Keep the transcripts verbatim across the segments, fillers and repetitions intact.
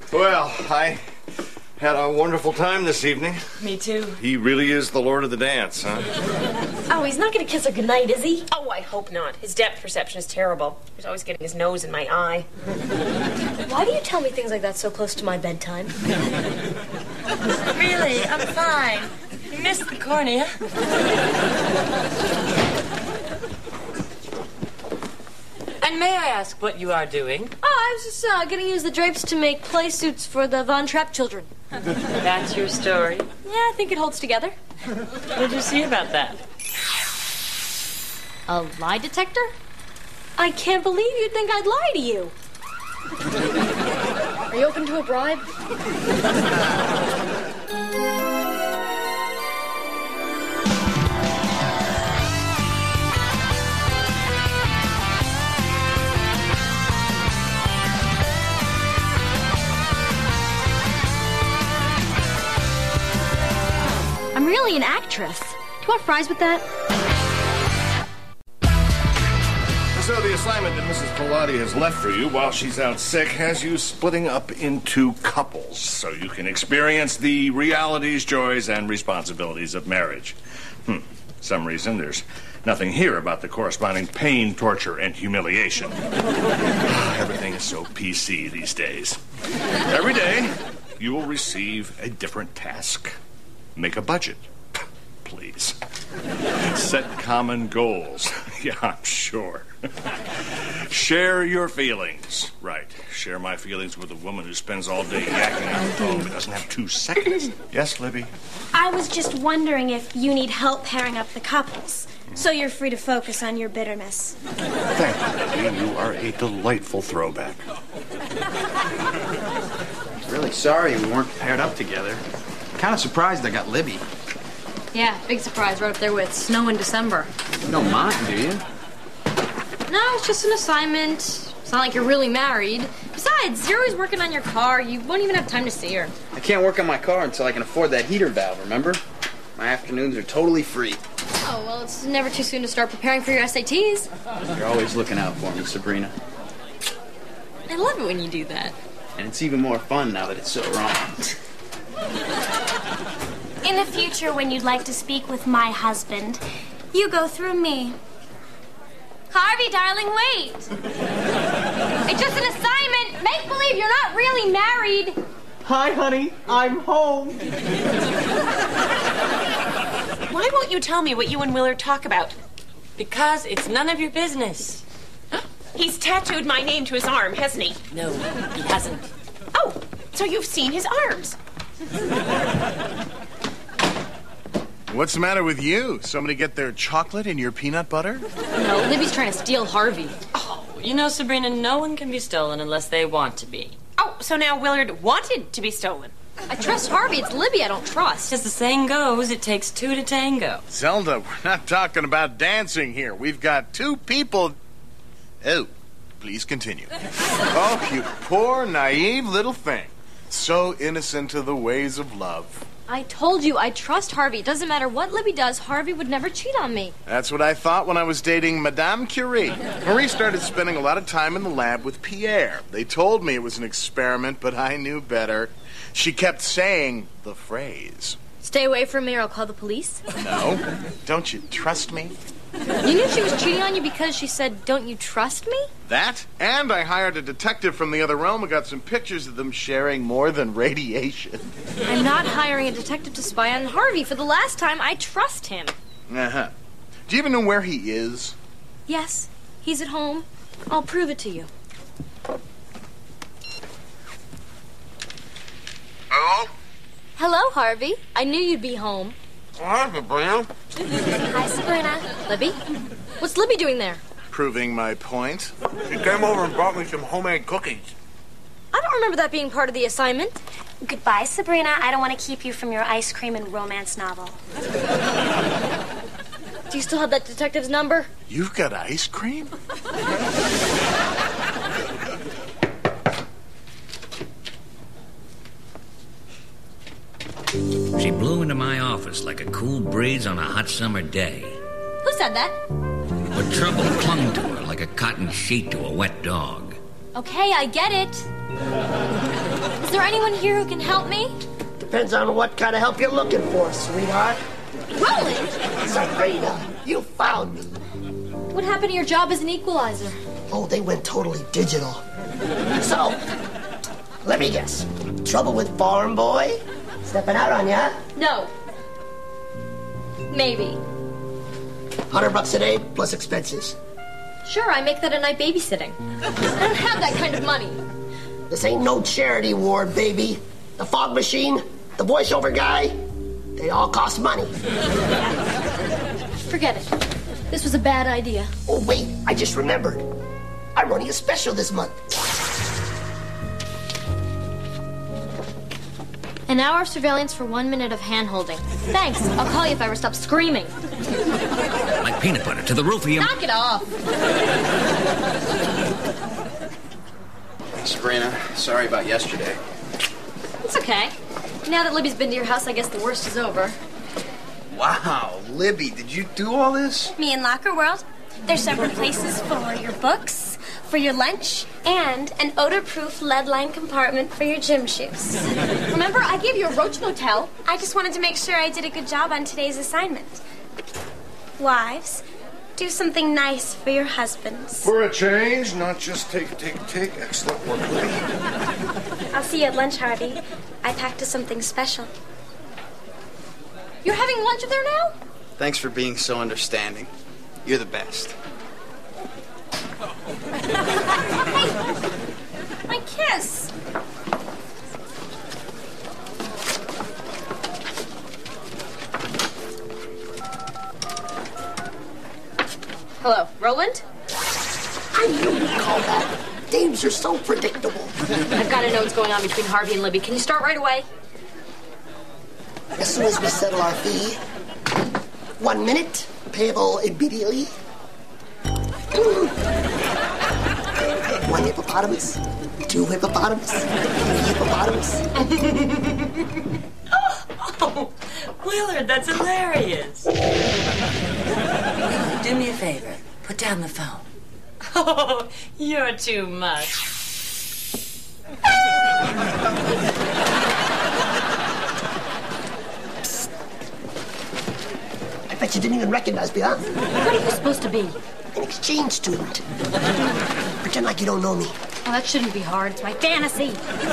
Well, I had a wonderful time this evening. Me too. He really is the Lord of the dance, huh? Oh, he's not going to kiss her goodnight, is he? Oh, I hope not. His depth perception is terrible. He's always getting his nose in my eye. Why do you tell me things like that so close to my bedtime? Really? I'm fine. You missed the cornea. And may I ask what you are doing? Oh, I was just uh, going to use the drapes to make play suits for the Von Trapp children. That's your story? Yeah, I think it holds together. What did you see about that? A lie detector? I can't believe you'd think I'd lie to you. Are you open to a bribe? I'm really an actress. Do you want fries with that? So the assignment that Missus Pilati has left for you while she's out sick has you splitting up into couples so you can experience the realities, joys, and responsibilities of marriage. Hmm. For some reason, there's nothing here about the corresponding pain, torture, and humiliation. Everything is so P C these days. Every day, you will receive a different task. Make a budget, please. Set common goals. Yeah, I'm sure. Share your feelings. Right. Share my feelings with a woman who spends all day yakking on the phone but doesn't have two seconds. Yes, Libby? I was just wondering if you need help pairing up the couples, so you're free to focus on your bitterness. Thank you, Libby. You are a delightful throwback. Really sorry we weren't paired up together. Kind of surprised I got Libby. Yeah, big surprise right up there with snow in December. You don't mind, do you? No, it's just an assignment. It's not like you're really married. Besides, you're always working on your car. You won't even have time to see her. I can't work on my car until I can afford that heater valve, remember? My afternoons are totally free. Oh, well, it's never too soon to start preparing for your S A Ts. You're always looking out for me, Sabrina. I love it when you do that. And it's even more fun now that it's so wrong. In the future, when you'd like to speak with my husband, you go through me. Harvey, darling, wait. It's just an assignment. Make believe you're not really married. Hi, honey. I'm home. Why won't you tell me what you and Willard talk about? Because it's none of your business. He's tattooed my name to his arm, hasn't he? No, he hasn't. Oh, so you've seen his arms. What's the matter with you? Somebody get their chocolate in your peanut butter? No, Libby's trying to steal Harvey. Oh, you know, Sabrina, no one can be stolen unless they want to be. Oh, so now Willard wanted to be stolen. I trust Harvey. It's Libby I don't trust. As the saying goes, it takes two to tango. Zelda, we're not talking about dancing here. We've got two people... Oh, please continue. Oh, you poor, naive little thing. So innocent of the ways of love. I told you I trust Harvey. It doesn't matter what Libby does, Harvey would never cheat on me. That's what I thought when I was dating Madame Curie. Marie started spending a lot of time in the lab with Pierre. They told me it was an experiment, but I knew better. She kept saying the phrase. Stay away from me or I'll call the police. No. Don't you trust me? You knew she was cheating on you because she said, don't you trust me? That? And I hired a detective from the other realm and got some pictures of them sharing more than radiation. I'm not hiring a detective to spy on Harvey. For the last time, I trust him. Uh-huh. Do you even know where he is? Yes, he's at home. I'll prove it to you. Hello? Hello, Harvey. I knew you'd be home. Hi, Sabrina. Hi, Sabrina. Libby? What's Libby doing there? Proving my point. She came over and brought me some homemade cookies. I don't remember that being part of the assignment. Goodbye, Sabrina. I don't want to keep you from your ice cream and romance novel. Do you still have that detective's number? You've got ice cream? She blew into my office like a cool breeze on a hot summer day. Who said that? But trouble clung to her like a cotton sheet to a wet dog. Okay, I get it. Is there anyone here who can help me? Depends on what kind of help you're looking for, sweetheart. Roland! Sabrina, you found me. What happened to your job as an equalizer? Oh, they went totally digital. So, let me guess. Trouble with Farm Boy? Stepping out on ya? No. Maybe. Hundred bucks a day plus expenses. Sure, I make that a night babysitting. I don't have that kind of money. This ain't no charity ward, baby. The fog machine, the voiceover guy, they all cost money. Forget it. This was a bad idea. Oh, wait, I just remembered. I'm running a special this month. An hour of surveillance for one minute of hand-holding. Thanks. I'll call you if I ever stop screaming. Like peanut butter to the roof of your... Knock it off. Sabrina, sorry about yesterday. It's okay. Now that Libby's been to your house, I guess the worst is over. Wow, Libby, did you do all this? Me and Locker World. There's separate places for your books, for your lunch, and an odor-proof lead-lined compartment for your gym shoes. Remember, I gave you a Roach Motel. I just wanted to make sure I did a good job on today's assignment. Wives, do something nice for your husbands. For a change, not just take, take, take. Excellent work, Libby. I'll see you at lunch, Harvey. I packed us something special. You're having lunch with her now? Thanks for being so understanding. You're the best. Hey, my kiss. Hello, Roland? I knew you'd call that. Dames are so predictable. I've got to know what's going on between Harvey and Libby. Can you start right away? As soon as we settle our fee, one minute, payable immediately. One hippopotamus, two hippopotamus, three hippopotamus. Oh, Willard, that's hilarious. Do me a favor. Put down the phone. Oh, you're too much. I bet you didn't even recognize me, huh? What are you supposed to be? An exchange student. Pretend like you don't know me. Oh, that shouldn't be hard. It's my fantasy.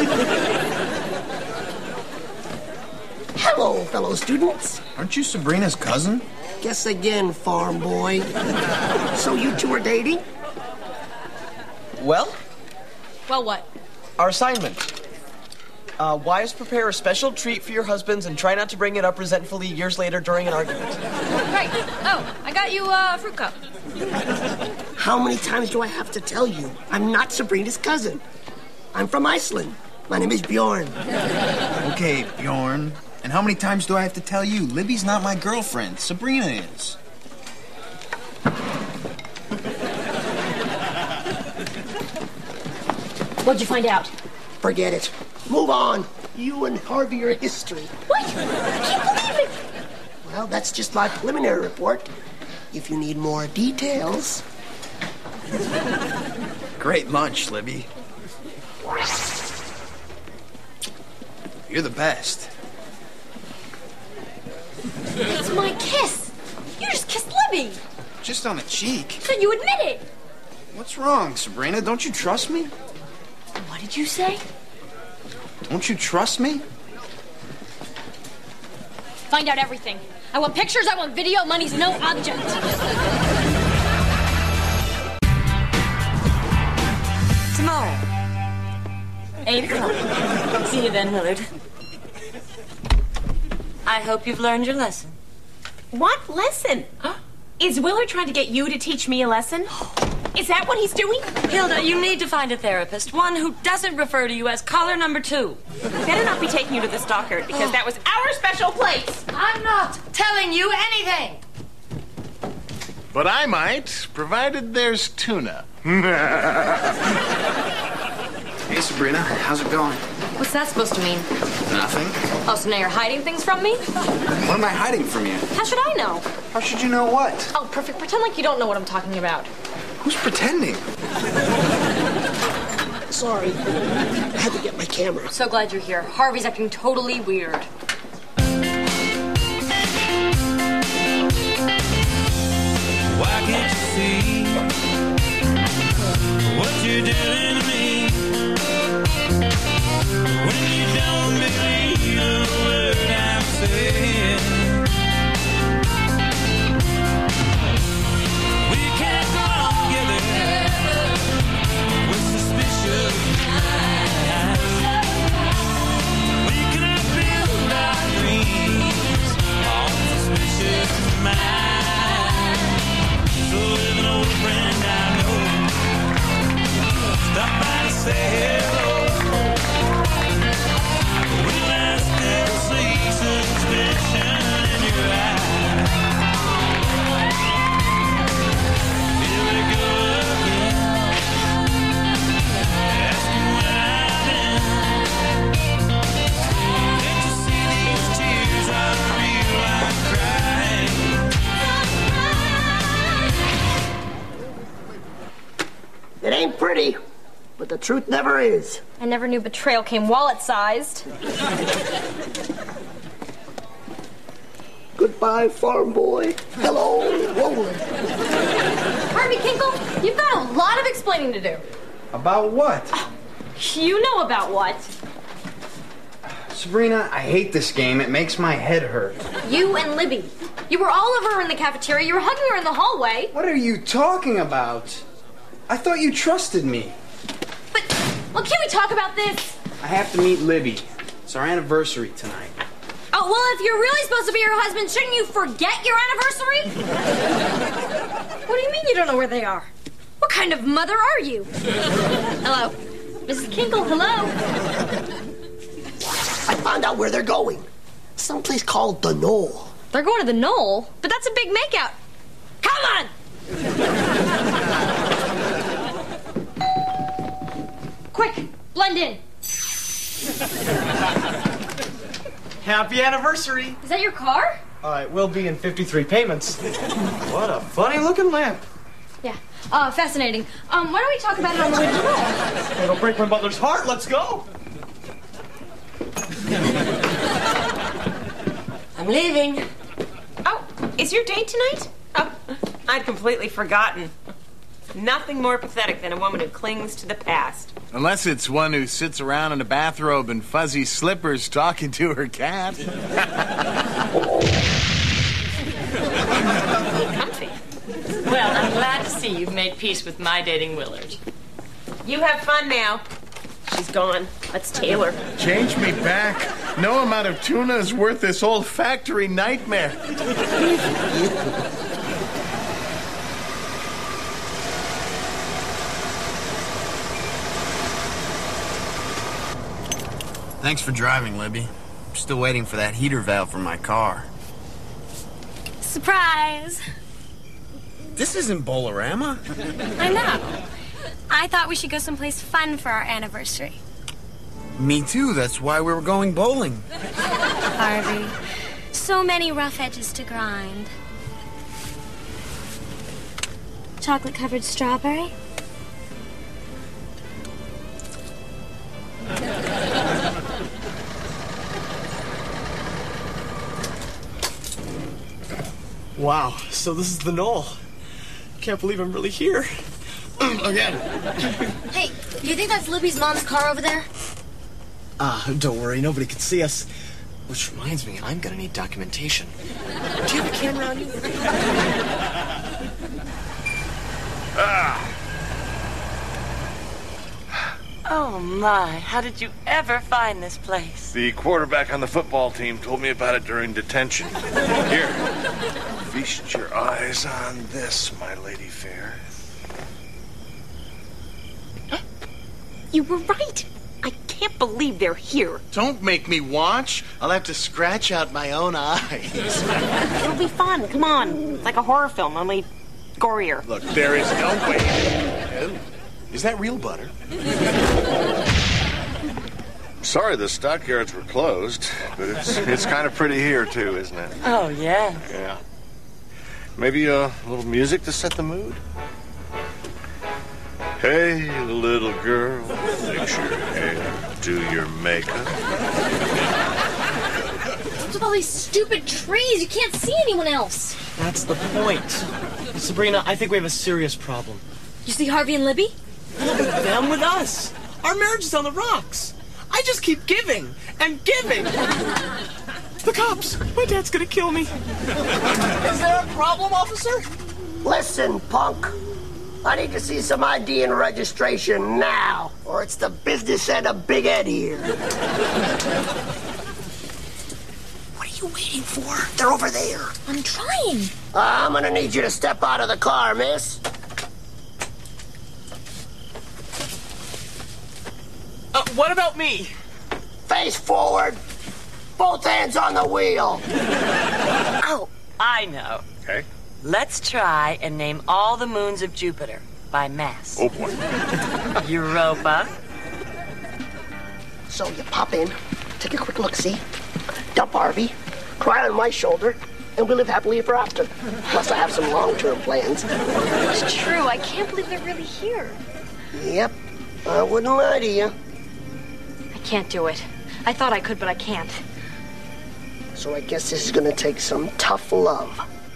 Hello, fellow students. Aren't you Sabrina's cousin? Guess again, farm boy. So you two are dating? Well, Well, what? our assignment. Uh, wives prepare a special treat for your husbands and try not to bring it up resentfully years later during an argument. Right. Oh, I got you uh, a fruit cup. How many times do I have to tell you? I'm not Sabrina's cousin. I'm from Iceland. My name is Bjorn. Okay, Bjorn. And how many times do I have to tell you? Libby's not my girlfriend. Sabrina is. What'd you find out? Forget it. Move on. You and Harvey are history. What? I can't believe it. Well, that's just my preliminary report. If you need more details. Great lunch, Libby. You're the best. It's my kiss. You just kissed Libby. Just on the cheek. So you admit it. What's wrong, Sabrina? Don't you trust me? What did you say? Don't you trust me? Find out everything. I want pictures, I want video, money's no object. Tomorrow. Eight o'clock. See you then, Willard. I hope you've learned your lesson. What lesson? Is Willard trying to get you to teach me a lesson? Is that what he's doing? Hilda, you need to find a therapist. One who doesn't refer to you as caller number two. Better not be taking you to the Stockard, because that was our special place. I'm not telling you anything. But I might, provided there's tuna. Hey, Sabrina, how's it going? What's that supposed to mean? Nothing. Oh, so now you're hiding things from me? What am I hiding from you? How should I know? How should you know what? Oh, perfect. Pretend like you don't know what I'm talking about. Who's pretending? sorry. I had to get my camera. So glad you're here. Harvey's acting totally weird. Why can't you see what you're doing to me? When you don't believe a word I'm saying, we can't go on together with suspicious minds. We cannot build our dreams on suspicious minds. So if an old friend I know stop by to say hello, will I still see suspicion in your eyes? Here we go again, asking where I've been. Can't you see these tears are real? I'm crying. It ain't pretty, but the truth never is. I never knew betrayal came wallet-sized. Goodbye, farm boy. Hello, Roland. Harvey Kinkle, you've got a lot of explaining to do. About what? You know about what. Sabrina, I hate this game. It makes my head hurt. You and Libby. You were all over her in the cafeteria. You were hugging her in the hallway. What are you talking about? I thought you trusted me. But, well, can't we talk about this? I have to meet Libby. It's our anniversary tonight. Oh, well, if you're really supposed to be her husband, shouldn't you forget your anniversary? What do you mean you don't know where they are? What kind of mother are you? Hello. Missus Kinkle, hello. I found out where they're going. Someplace called the Knoll. They're going to the Knoll? But that's a big makeout. Come on! Quick, blend in. Happy anniversary. Is that your car? Uh, it will be in fifty-three payments. What a funny-looking lamp. Yeah. Uh, fascinating. Um, why don't we talk about it on the way to the Knoll? It'll break my mother's heart. Let's go. I'm leaving. Oh, is your date tonight? Oh, I'd completely forgotten. Nothing more pathetic than a woman who clings to the past. Unless it's one who sits around in a bathrobe and fuzzy slippers talking to her cat. Comfy. Well, I'm glad to see you've made peace with my dating Willard. You have fun now. She's gone. Let's tail her. Change me back. No amount of tuna is worth this whole factory nightmare. Thanks for driving, Libby. I'm still waiting for that heater valve from my car. Surprise! This isn't Bolarama. I know. I thought we should go someplace fun for our anniversary. Me too. That's why we were going bowling. Harvey, so many rough edges to grind. Chocolate-covered strawberry? Wow, so this is the Knoll. Can't believe I'm really here. Again. Hey, do you think that's Libby's mom's car over there? Ah, don't worry, nobody can see us. Which reminds me, I'm gonna need documentation. Do you have a camera on you? Ah. Oh, my. How did you ever find this place? The quarterback on the football team told me about it during detention. Here, feast your eyes on this, my lady fair. You were right. I can't believe they're here. Don't make me watch. I'll have to scratch out my own eyes. It'll be fun. Come on. It's like a horror film, only gorier. Look, there is no way. Oh, is that real butter? Sorry the stockyards were closed, but it's it's kind of pretty here, too, isn't it? Oh, yeah. Yeah. Maybe uh, a little music to set the mood? Hey, little girl, fix your hair, do your makeup. What's with all these stupid trees? You can't see anyone else. That's the point. Sabrina, I think we have a serious problem. You see Harvey and Libby? Not with them, with us. Our marriage is on the rocks. I just keep giving and giving. The cops. My dad's gonna kill me. Is there a problem, officer? Listen, punk. I need to see some I D and registration now, or it's the business end of Big Ed here. What are you waiting for? They're over there. I'm trying. Uh, I'm gonna need you to step out of the car, miss. Uh, what about me? Face forward. Both hands on the wheel. Oh, I know. Okay. Let's try and name all the moons of Jupiter by mass. Oh, boy. Europa. So you pop in, take a quick look-see, dump Harvey, cry on my shoulder, and we live happily ever after. Plus I have some long-term plans. It's true. I can't believe they're really here. Yep. I wouldn't lie to you. I can't do it. I thought I could, but I can't. So I guess this is gonna take some tough love.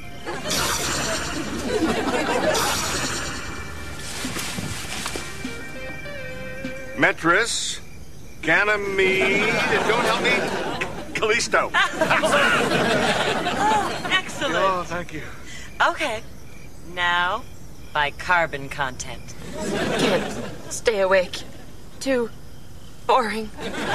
Metris, Ganymede, and don't help me, Callisto. Oh, excellent. Oh, thank you. Okay. Now, by carbon content. Can't stay awake. Too boring.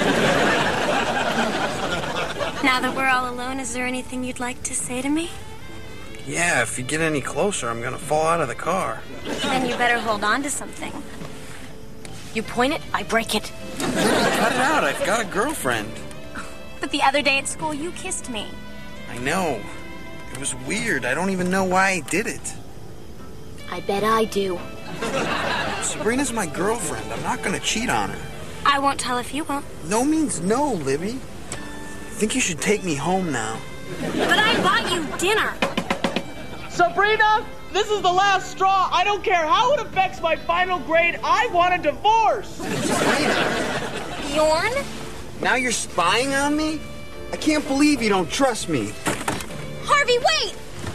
Now that we're all alone, is there anything you'd like to say to me? Yeah, if you get any closer, I'm gonna fall out of the car. Then you better hold on to something. You point it, I break it. Cut it out, I've got a girlfriend. But the other day at school, you kissed me. I know. It was weird. I don't even know why I did it. I bet I do. Sabrina's my girlfriend. I'm not gonna cheat on her. I won't tell if you won't. No means no, Libby. I think you should take me home now. But I bought you dinner. Sabrina, this is the last straw. I don't care how it affects my final grade. I want a divorce. Bjorn? Now you're spying on me? I can't believe you don't trust me. Harvey, wait!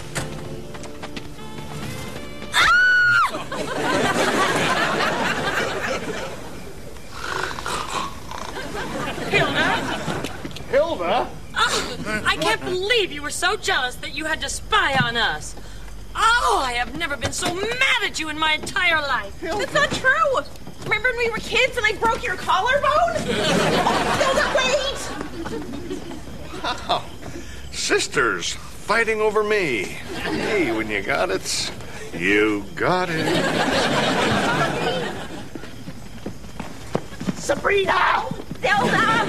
Hilda? Hilda? Oh, I can't believe you were so jealous that you had to spy on us. Oh, I have never been so mad at you in my entire life. That's not true. Remember when we were kids and I broke your collarbone? Oh, Hilda, wait! Wow. Sisters fighting over me. Hey, when you got it, you got it. Sabrina! Hilda!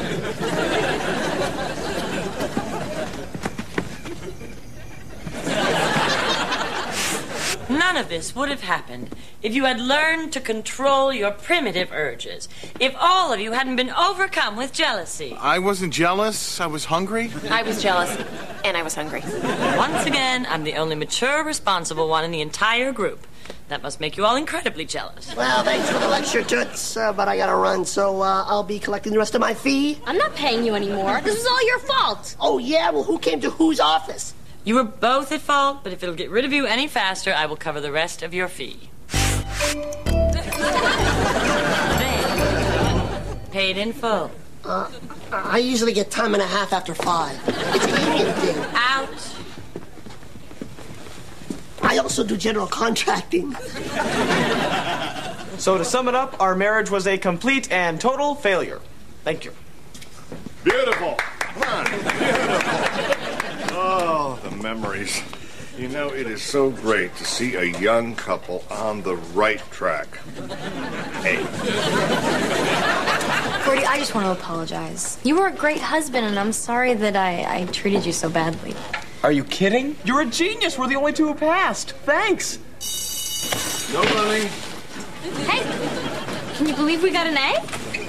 None of this would have happened if you had learned to control your primitive urges. If all of you hadn't been overcome with jealousy. I wasn't jealous. I was hungry. I was jealous, and I was hungry. Once again, I'm the only mature, responsible one in the entire group. That must make you all incredibly jealous. Well, thanks for the lecture, Toots, uh, but I gotta run, so uh, I'll be collecting the rest of my fee. I'm not paying you anymore. This is all your fault. Oh, yeah? Well, who came to whose office? You were both at fault, but if it'll get rid of you any faster, I will cover the rest of your fee. Then, paid in full. Uh, I usually get time and a half after five. It's a union thing. Out. I also do general contracting. So to sum it up, our marriage was a complete and total failure. Thank you. Beautiful. Come on. Beautiful. Oh, the memories. You know, it is so great to see a young couple on the right track. Hey. Gordy, I just want to apologize. You were a great husband, and I'm sorry that I, I treated you so badly. Are you kidding? You're a genius. We're the only two who passed. Thanks. No money. Hey, can you believe we got an A?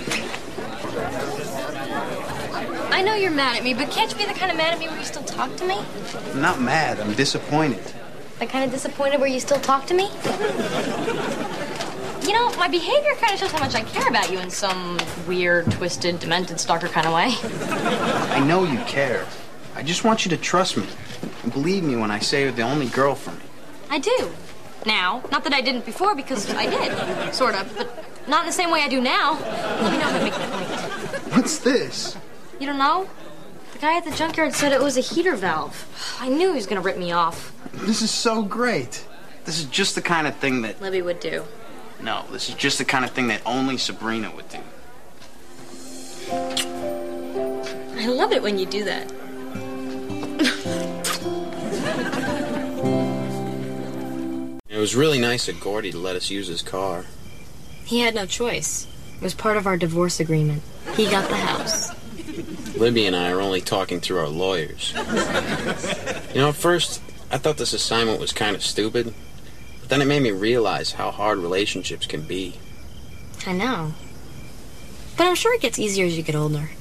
I know you're mad at me, but can't you be the kind of mad at me where you still talk to me? I'm not mad. I'm disappointed. The kind of disappointed where you still talk to me? You know, my behavior kind of shows how much I care about you in some weird, twisted, demented stalker kind of way. I know you care. I just want you to trust me. And believe me when I say you're the only girl for me. I do. Now. Not that I didn't before, because I did. Sort of. But not in the same way I do now. Let me know how to make that point. What's this? You don't know? The guy at the junkyard said it was a heater valve. I knew he was going to rip me off. This is so great. This is just the kind of thing that... Libby would do. No, this is just the kind of thing that only Sabrina would do. I love it when you do that. It was really nice of Gordy to let us use his car. He had no choice. It was part of our divorce agreement. He got the house. Libby and I are only talking through our lawyers. You know, at first, I thought this assignment was kind of stupid. But then it made me realize how hard relationships can be. I know. But I'm sure it gets easier as you get older.